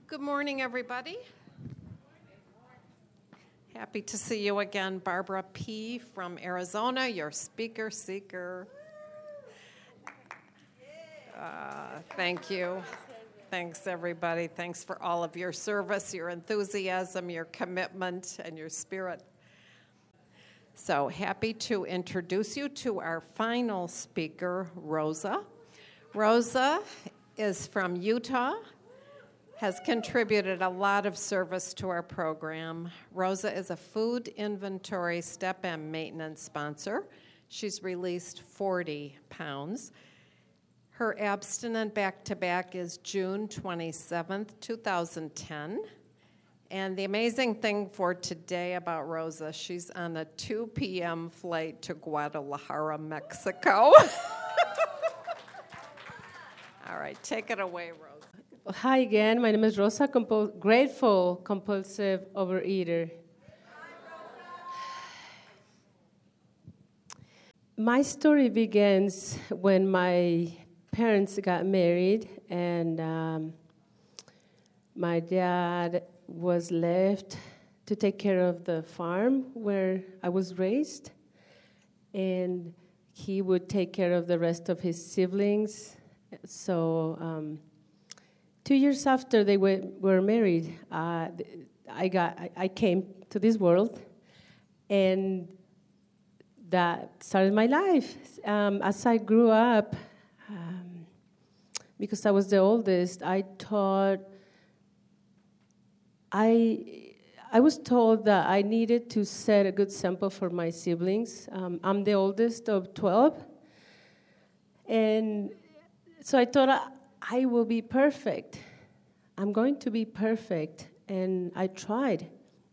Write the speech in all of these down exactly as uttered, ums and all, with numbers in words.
Good morning, everybody. Happy to see you again, Barbara P. from Arizona, your speaker seeker. Uh, thank you. Thanks, everybody. Thanks for all of your service, your enthusiasm, your commitment, and your spirit. So happy to introduce you to our final speaker, Rosa. Rosa is from Utah, has contributed a lot of service to our program. Rosa is a food inventory step-M maintenance sponsor. She's released forty pounds. Her abstinent back-to-back is June twenty-seventh, two thousand ten. And the amazing thing for today about Rosa, she's on a two p.m. flight to Guadalajara, Mexico. All right, take it away, Rosa. Hi again, my name is Rosa, Compul- grateful compulsive overeater. My story begins when my parents got married, and um, my dad was left to take care of the farm where I was raised, and he would take care of the rest of his siblings. So um, two years after they were, were married, uh, I got I, I came to this world, and that started my life. Um, as I grew up, um, because I was the oldest, I taught. I I was told that I needed to set a good example for my siblings. Um, I'm the oldest of twelve, and so I thought I, I will be perfect. I'm going to be perfect, and I tried.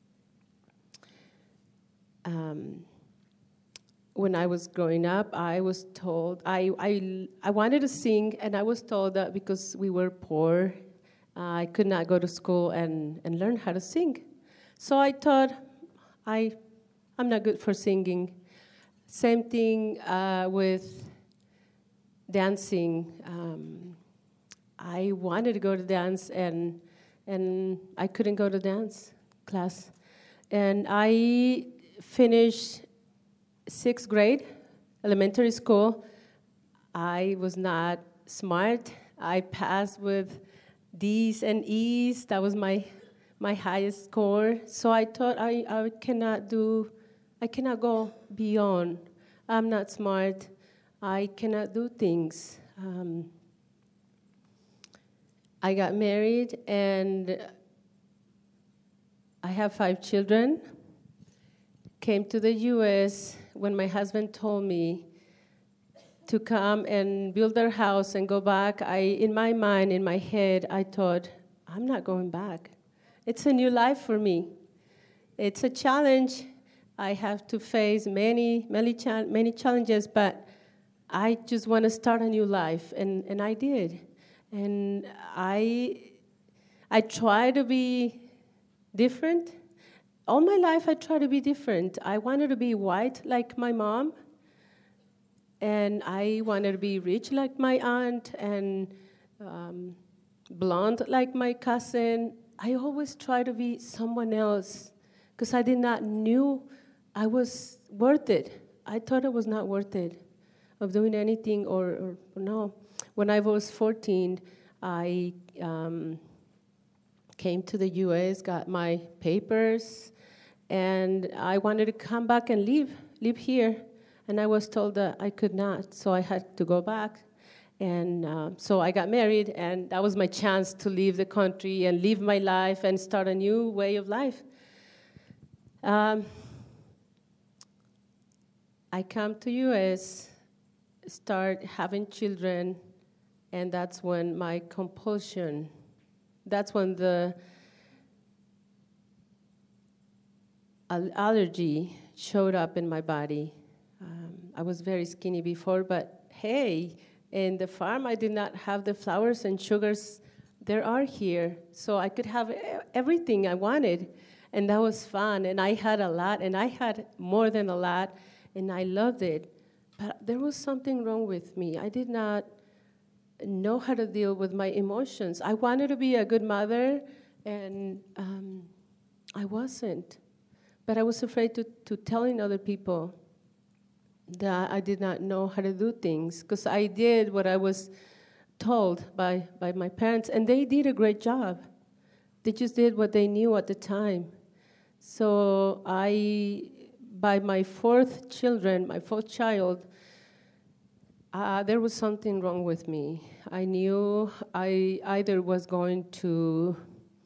Um, when I was growing up, I was told, I, I, I wanted to sing, and I was told that because we were poor, uh, I could not go to school and, and learn how to sing. So I thought, I, I'm not good for singing. Same thing uh, with dancing. Um, I wanted to go to dance, and and I couldn't go to dance class. And I finished sixth grade, elementary school. I was not smart. I passed with D's and E's. That was my my highest score. So I thought I, I cannot do, I cannot go beyond. I'm not smart. I cannot do things. Um, I got married, and I have five children. Came to the U S when my husband told me to come and build their house and go back. I, in my mind, in my head, I thought, I'm not going back. It's a new life for me. It's a challenge. I have to face many, many, cha- many challenges, but I just want to start a new life, and, and I did. And I, I try to be different. All my life, I try to be different. I wanted to be white like my mom, and I wanted to be rich like my aunt, and um, blonde like my cousin. I always try to be someone else because I did not knew I was worth it. I thought I was not worth it of doing anything or, or, or no. When I was fourteen, I um, came to the U S, got my papers, and I wanted to come back and live, live here. And I was told that I could not, so I had to go back. And uh, so I got married, and that was my chance to leave the country and live my life and start a new way of life. Um, I come to U S, start having children, and that's when my compulsion, that's when the al- allergy showed up in my body. Um, I was very skinny before, but hey, in the farm I did not have the flowers and sugars there are here, so I could have everything I wanted, and that was fun, and I had a lot, and I had more than a lot, and I loved it. But there was something wrong with me. I did not know how to deal with my emotions. I wanted to be a good mother, And um, I wasn't. But I was afraid to, to telling other people that I did not know how to do things, because I did what I was told by, by my parents, and they did a great job. They just did what they knew at the time. So I, by my fourth children, my fourth child, uh, there was something wrong with me. I knew I either was going to,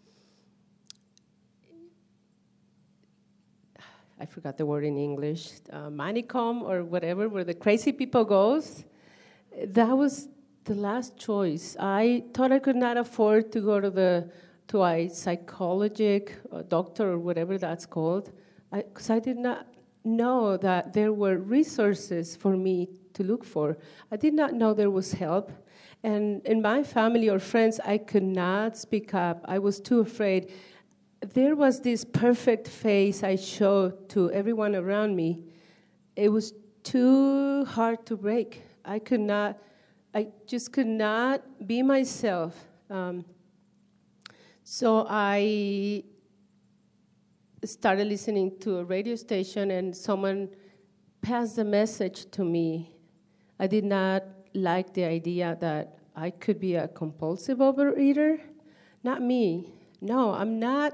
I forgot the word in English, uh, manicom or whatever, where the crazy people goes. That was the last choice. I thought I could not afford to go to the to a psychologic uh, doctor or whatever that's called, because I, I did not know that there were resources for me to look for. I did not know there was help. And in my family or friends, I could not speak up. I was too afraid. There was this perfect face I showed to everyone around me. It was too hard to break. I could not, I just could not be myself. Um, so I started listening to a radio station, and someone passed the message to me. I did not like the idea that I could be a compulsive overeater. Not me. No, I'm not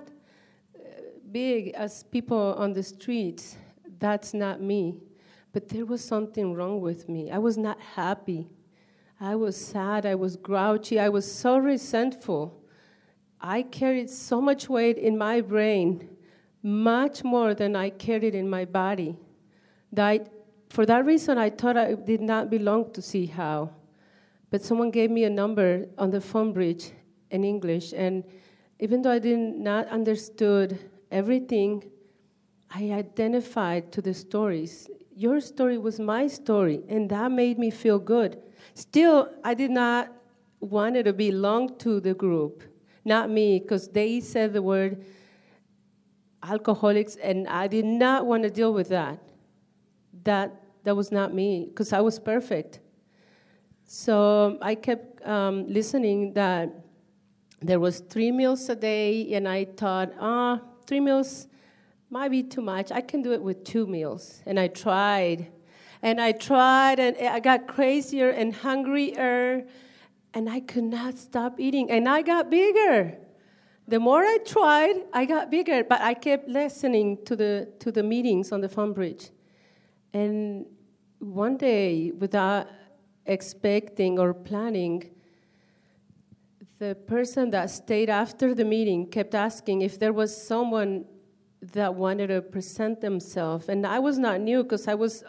big as people on the streets. That's not me. But there was something wrong with me. I was not happy. I was sad. I was grouchy. I was so resentful. I carried so much weight in my brain, much more than I carried in my body. That I, for that reason, I thought I did not belong to See How. But someone gave me a number on the phone bridge in English, and even though I did not understood everything, I identified to the stories. Your story was my story, and that made me feel good. Still, I did not want to belong to the group, not me, because they said the word alcoholics, and I did not want to deal with that. That, that was not me, because I was perfect. So I kept um, listening that there was three meals a day, and I thought, ah, oh, three meals might be too much. I can do it with two meals. And I tried. And I tried, and I got crazier and hungrier, and I could not stop eating. And I got bigger. The more I tried, I got bigger. But I kept listening to the to the meetings on the phone bridge. And one day, without expecting or planning, the person that stayed after the meeting kept asking if there was someone that wanted to present themselves. And I was not new because I was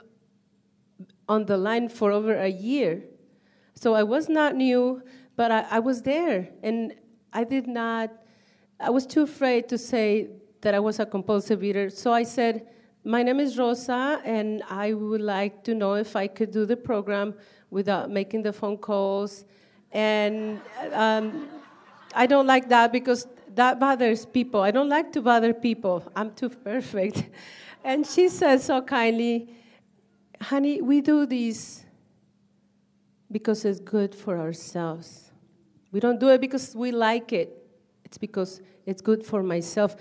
on the line for over a year. So I was not new, but I, I was there. And I did not, I was too afraid to say that I was a compulsive eater. So I said, my name is Rosa, and I would like to know if I could do the program without making the phone calls. And um, I don't like that because that bothers people. I don't like to bother people. I'm too perfect. And she said so kindly, honey, we do this because it's good for ourselves. We don't do it because we like it. It's because it's good for myself.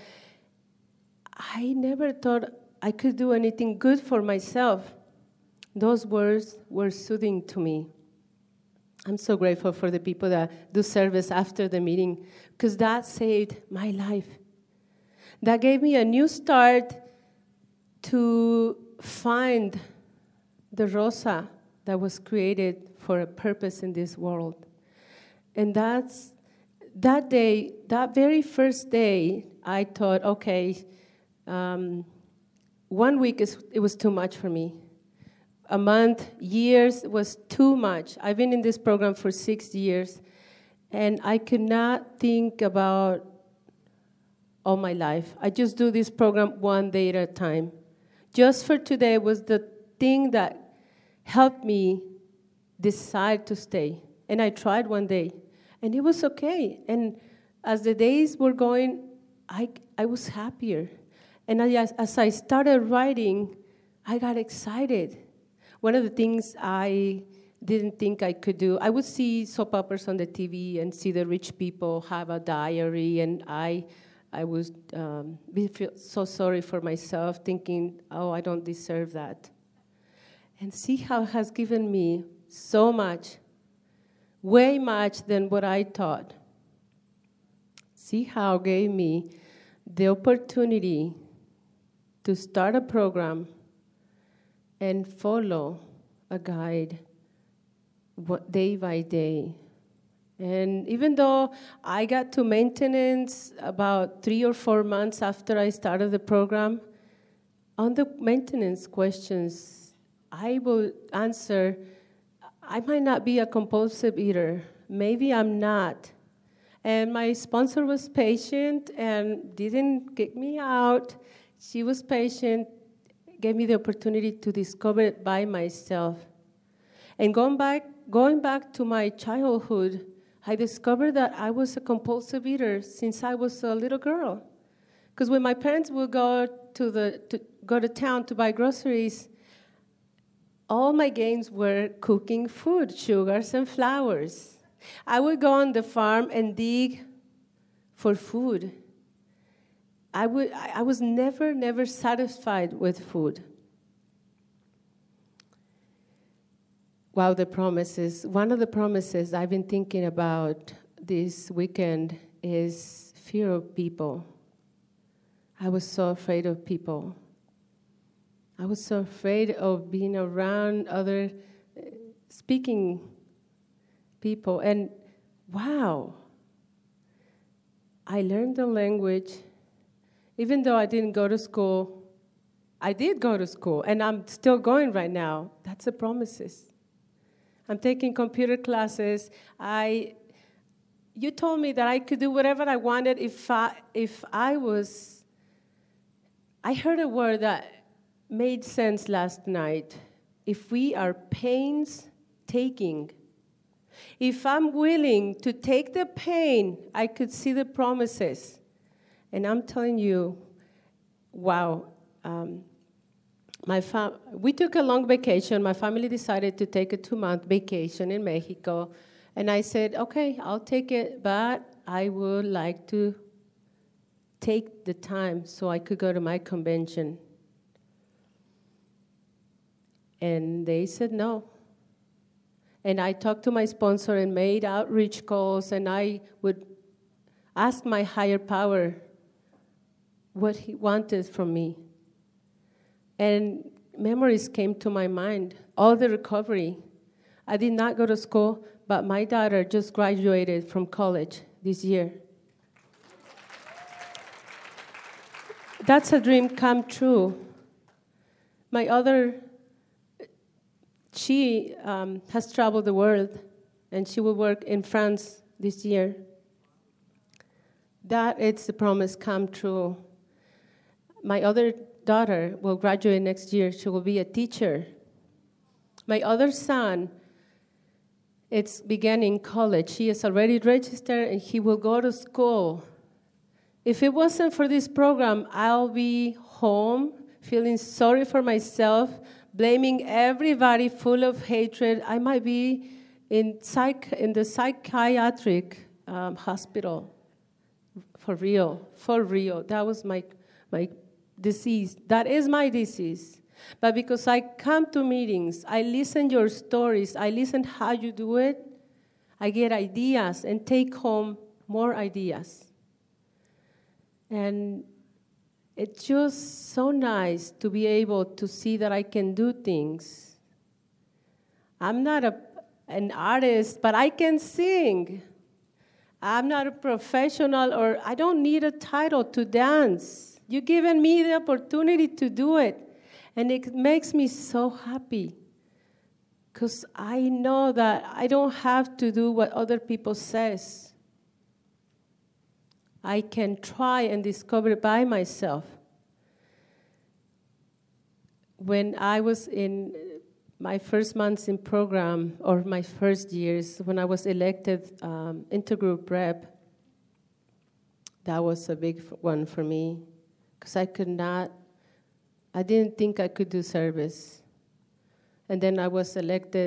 I never thought I could do anything good for myself. Those words were soothing to me. I'm so grateful for the people that do service after the meeting, because that saved my life. That gave me a new start to find the Rosa that was created for a purpose in this world. And that's that day, that very first day, I thought, okay, um, one week is it was too much for me. A month, years was too much. I've been in this program for six years, and I could not think about all my life. I just do this program one day at a time. Just for today was the thing that helped me decide to stay. And I tried one day, and it was okay. And as the days were going, I, I was happier. And I, as I started writing, I got excited. One of the things I didn't think I could do. I would see soap operas on the T V and see the rich people have a diary, and I, I was um, be feel so sorry for myself, thinking, oh, I don't deserve that. And see how it has given me so much, way much than what I thought. See how it gave me the opportunity to start a program and follow a guide day by day. And even though I got to maintenance about three or four months after I started the program, on the maintenance questions, I will answer, I might not be a compulsive eater. Maybe I'm not. And my sponsor was patient and didn't kick me out. She was patient, gave me the opportunity to discover it by myself. And going back, going back to my childhood, I discovered that I was a compulsive eater since I was a little girl. Because when my parents would go to the to go to town to buy groceries, all my gains were cooking food, sugars and flours. I would go on the farm and dig for food. I would I was never, never satisfied with food. Wow, the promises. One of the promises I've been thinking about this weekend is fear of people. I was so afraid of people. I was so afraid of being around other uh, speaking people. And wow, I learned the language. Even though I didn't go to school, I did go to school, and I'm still going right now. That's the promises. I'm taking computer classes. I, you told me that I could do whatever I wanted if I, if I was, I heard a word that made sense last night. If we are painstaking, if I'm willing to take the pain, I could see the promises. And I'm telling you, wow. Um, My fam- we took a long vacation. My family decided to take a two-month vacation in Mexico. And I said, okay, I'll take it, but I would like to take the time so I could go to my convention. And they said no. And I talked to my sponsor and made outreach calls, and I would ask my higher power what he wanted from me. And memories came to my mind, all the recovery. I did not go to school, but my daughter just graduated from college this year. That's a dream come true. My other, she um, has traveled the world, and she will work in France this year. That is the promise come true. My other daughter will graduate next year. She will be a teacher. My other son, it's beginning college. He is already registered, and he will go to school. If it wasn't for this program, I'll be home feeling sorry for myself, blaming everybody, full of hatred. I might be in psych in the psychiatric um, hospital. For real, for real. That was my my. disease. That is my disease. But because I come to meetings, I listen your stories, I listen how you do it, I get ideas and take home more ideas. And it's just so nice to be able to see that I can do things. I'm not a, an artist, but I can sing. I'm not a professional, or I don't need a title to dance. You've given me the opportunity to do it, and it makes me so happy because I know that I don't have to do what other people says. I can try and discover it by myself. When I was in my first months in program, or my first years, when I was elected um, intergroup rep, that was a big one for me. Because I could not, I didn't think I could do service. And then I was elected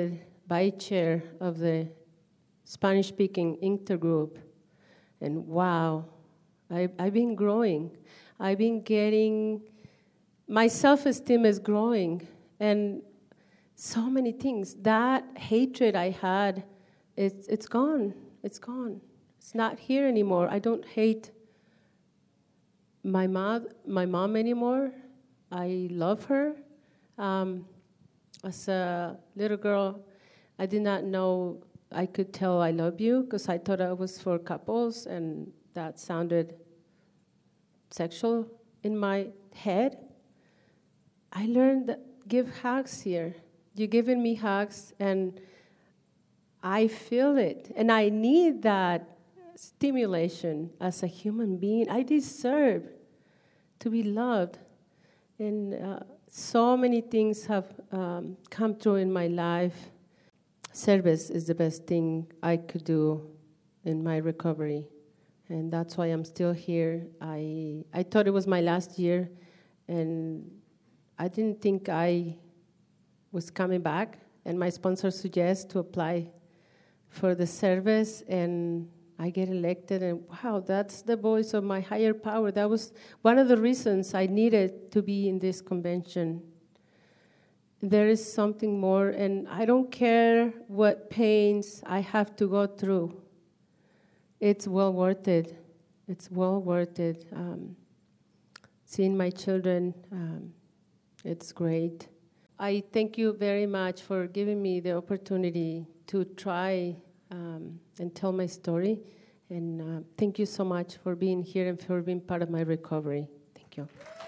vice chair of the Spanish-speaking intergroup. And wow, I, I've been growing. I've been getting, my self-esteem is growing. And so many things. That hatred I had, it's, it's gone. It's gone. It's not here anymore. I don't hate my mom, my mom anymore. I love her. Um, as a little girl, I did not know I could tell I love you because I thought it was for couples, and that sounded sexual in my head. I learned that give hugs here. You're giving me hugs, and I feel it. And I need that stimulation as a human being. I deserve to be loved. And uh, so many things have um, come through in my life. Service is the best thing I could do in my recovery. And that's why I'm still here. I, I thought it was my last year, and I didn't think I was coming back. And my sponsor suggests to apply for the service, and I get elected, and wow, that's the voice of my higher power. That was one of the reasons I needed to be in this convention. There is something more, and I don't care what pains I have to go through. It's well worth it. It's well worth it. Um, seeing my children, um, it's great. I thank you very much for giving me the opportunity to try um, and tell my story. And uh, thank you so much for being here and for being part of my recovery. Thank you.